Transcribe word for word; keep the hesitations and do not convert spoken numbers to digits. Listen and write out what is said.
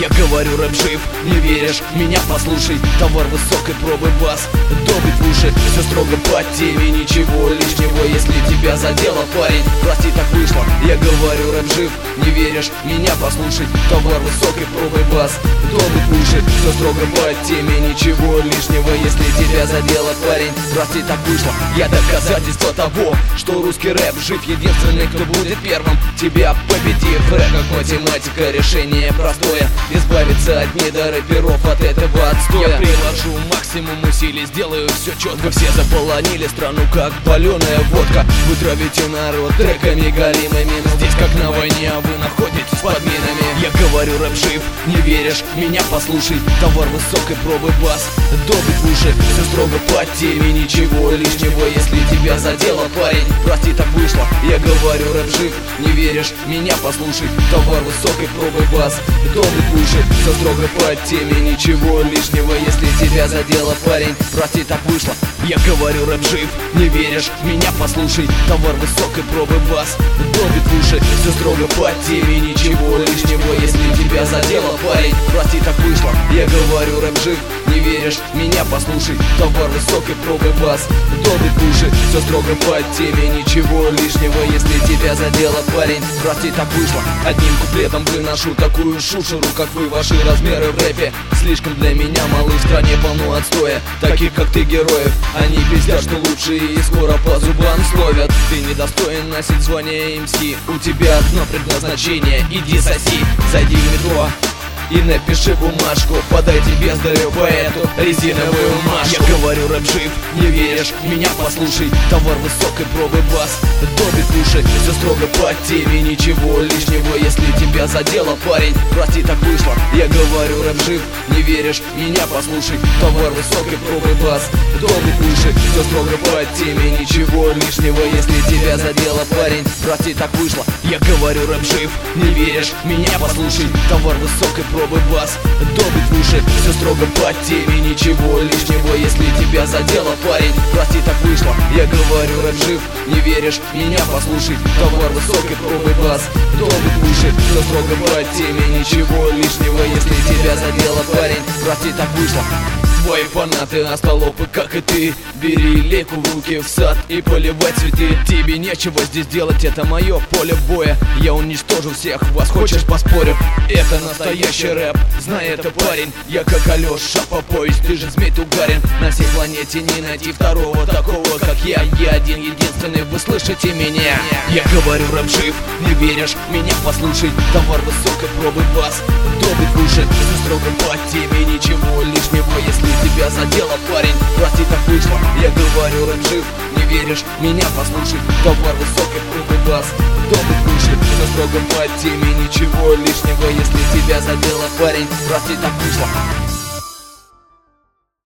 Я говорю, рэп жив, не веришь, меня послушай. Товар высокой пробы, бас, долбит в уши. Все строго по теме, ничего лишнего. Если тебя задело, парень, прости, так вышло. Я говорю, рэп жив, не веришь, меня послушай. Товар высокой пробы, бас, долбит в уши. Все строго по теме, ничего лишнего. Если тебя задело, парень, прости, так вышло. Я доказательство того, что русский рэп жив. Единственный, кто будет первым, тебя победив. Рэп как математика, решение простое. Избавиться от недорэперов, от этого отстоя. Я приложу максимум усилий, сделаю все четко. Все заполонили страну, как паленая водка. Вы травите народ треками галимыми. Здесь как на войне, а вы находитесь под минами. Я говорю, рэп жив, не веришь, меня послушай. Товар высокой пробы, бас, долбит в уши. Все строго по теме, ничего лишнего. Если тебя задело, парень, прости, так вышло. Я говорю, рэп жив, не веришь, меня послушай. Товар высокой пробы, бас, долбит в уши. Все строго по теме, ничего лишнего. Если тебя задело, парень, прости, так вышло. Я говорю, рэп жив, не веришь, меня послушай. Товар высокой пробы, бас, долбит в уши. Все строго по теме, ничего лишнего. Если тебя задело, парень, прости, так вышло. Я говорю, рэп жив, не веришь, меня послушай. Товар высокой пробы, бас, долбит в уши. Все строго по теме, ничего лишнего. Если тебя задело, парень, прости, так вышло. Одним куплетом выношу такую шушеру, как вы, ваши размеры в рэпе слишком для меня малы. В стране полно отстоя, таких как ты героев. Они пиздят, что лучшие и скоро по зубам словят. Ты недостоин носить звание эм си. У тебя одно предназначение, иди соси. Зайди в метро и напиши бумажку, подайте бездарю поэту резиновую машку. Я говорю, рэп жив, не веришь, меня послушай. Товар высокой пробы, бас, долбит в уши. Все строго по теме, ничего лишнего. Если тебя задело, парень, прости, так вышло. Я говорю, рэп жив, не веришь, меня послушай. Товар высокой пробы, бас, долбит в уши. Все строго по теме, ничего лишнего. Если тебя задело, парень, прости, так вышло. Я говорю, рэп жив, не веришь, меня послушай. Товар высокой пробы, бас, долбит в уши. Все строго по теме, ничего лишнего. Если тебя задело, парень, прости, так вышло. Я говорю, рэп жив, не веришь, меня послушай. Товар высокой пробы, бас, долбит в уши. Все строго по теме, ничего лишнего. Если тебя задело, парень, прости, так вышло. Твои фанаты остолопы, как и ты. Бери лейку в руки, в сад и поливай цветы. Тебе нечего здесь делать, это мое поле боя. Я уничтожу всех вас, хочешь поспорю? Это настоящий рэп, знай это, парень. Я как Алеша по пояс, ты же змей Тугарин. На всей планете не найти второго такого, как я. Я один единственный, вы слышите меня? Я говорю, рэп жив, не веришь, меня послушай. Товар высокой пробы, бас, долбит в уши. Все строго по теме, ничего лишнего. Если тебя задело, парень, прости, так вышло. Я говорю, рэп жив, не веришь, меня послушай. Товар высокой пробы, бас, долбит в уши. Все строго по теме, ничего лишнего. Если тебя задело, парень, прости, так вышло.